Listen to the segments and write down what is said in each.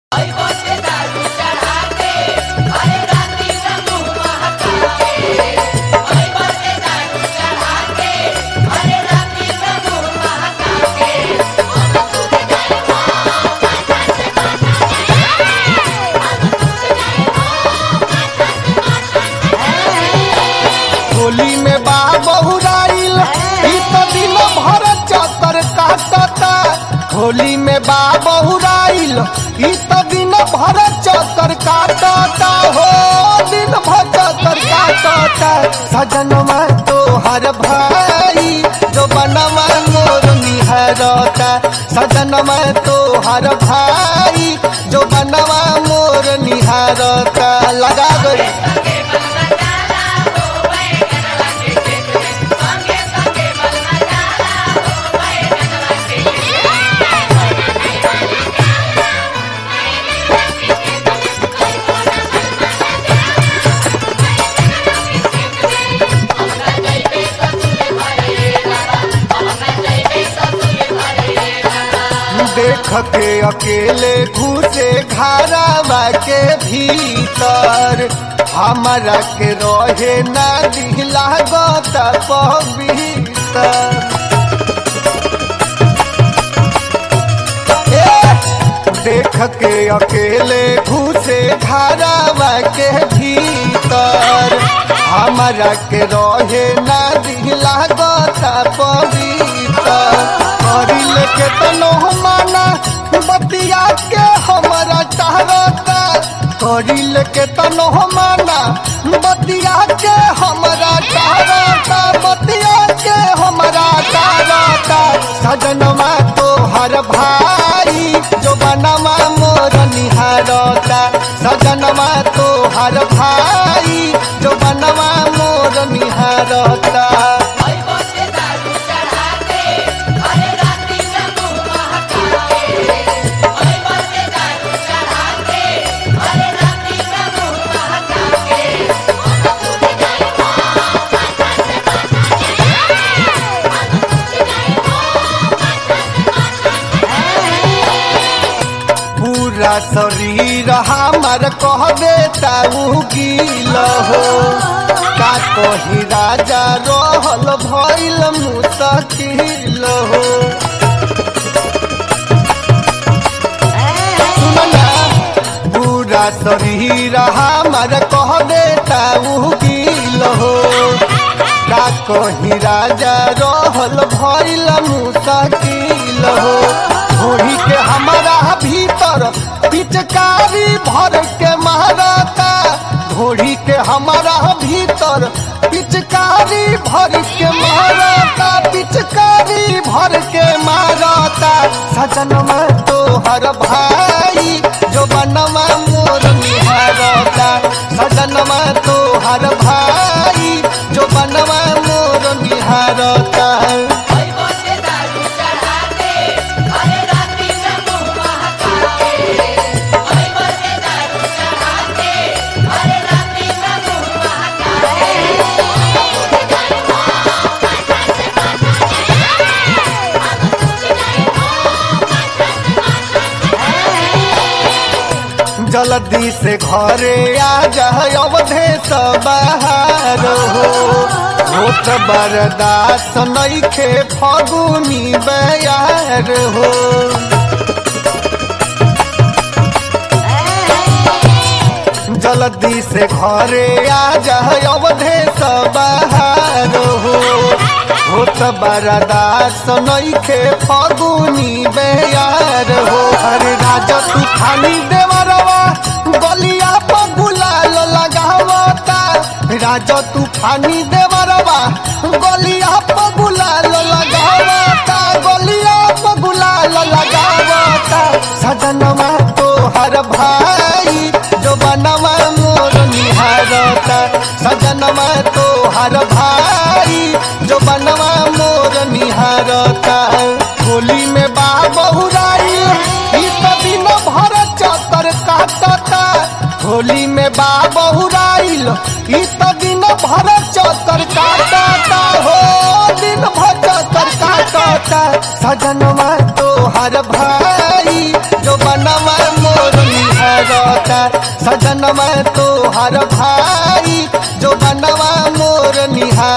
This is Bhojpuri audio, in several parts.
होली में बा बहुराइल तो दिन भर चतर काटता। होली में बा बहुराइल तो दिन भर चतर काटता। हो दिन भर चतर काटता। सजनवा तोहर भाई जो बनवा मोर निहरता। सजनवा तोहर भाई जो बनवा मोर निहरता। लगा गई देख के अकेले घुसे घरवा के भीतर। हमारा के रहे ना दिला गत पवित्र। देख के अकेले घुसे घरवा के भीतर। हमारा के रहे ना दिला गत पवित्र। करिल के तनो माना बतिया के हमारा चाहता। करिल के तनो माना बतिया के हमारा चाहता। बतिया के हमारा चाहता। सजनवा तोहर भाई जो बनवा मोर निहारता। सजनवा तोहर भाई जो बनवा मोर निहारता। पूरा शरीर हमार कह देता गील हो। का कही राजा रहल भइल मुश्किल हो। सुनना पूरा शरीर हमार कह देता गील हो। का कही राजा रहल भइल मुश्किल हो। घोड़ी के हमारा भीतर पिचकारी भर के मारता। घोड़ी के हमारा भीतर पिचकारी भर के मारता। पिचकारी भर के मारता। सजनवा तोहर भाई जो बनवा मोर निहारता। सजनवा तोहर भाई जो बनवा मोर निहारता। जल्दी से घरे आ जाए अवधेश बाहर हो। होत बर्दाश्त नइखे फगुनी बयार हो। जल्दी से घरे आ जाए अवधेश बाहर हो। होत बर्दाश्त नइखे फगुनी बयार हो। अरे राजा तूफानी देवरवा गलिया पर गुलाल लगावता। राजा तूफानी देवरवा गलिया पर गुलाल लगावता। गलिया पर गुलाल लगावता। सजनवा तोहर भाई जो बनवा मोर निहारता। सजनवा तोहर भाई जो बनवा मोर निहारता। होली में बा बहुराई तो दिन भर चतर काटता। होली में बा बहुराइल तो दिन भर चतर काटता। हो दिन भर चतर काटता। सजनवा तोहर भाई जो बनवा मोर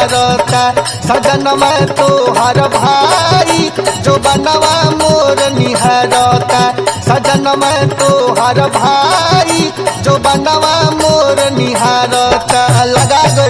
निहारता सजन में तो हर भाई जो बनवा मोर निहारता सजन में तो हर भाई जो बनवा मोर निहारता लगा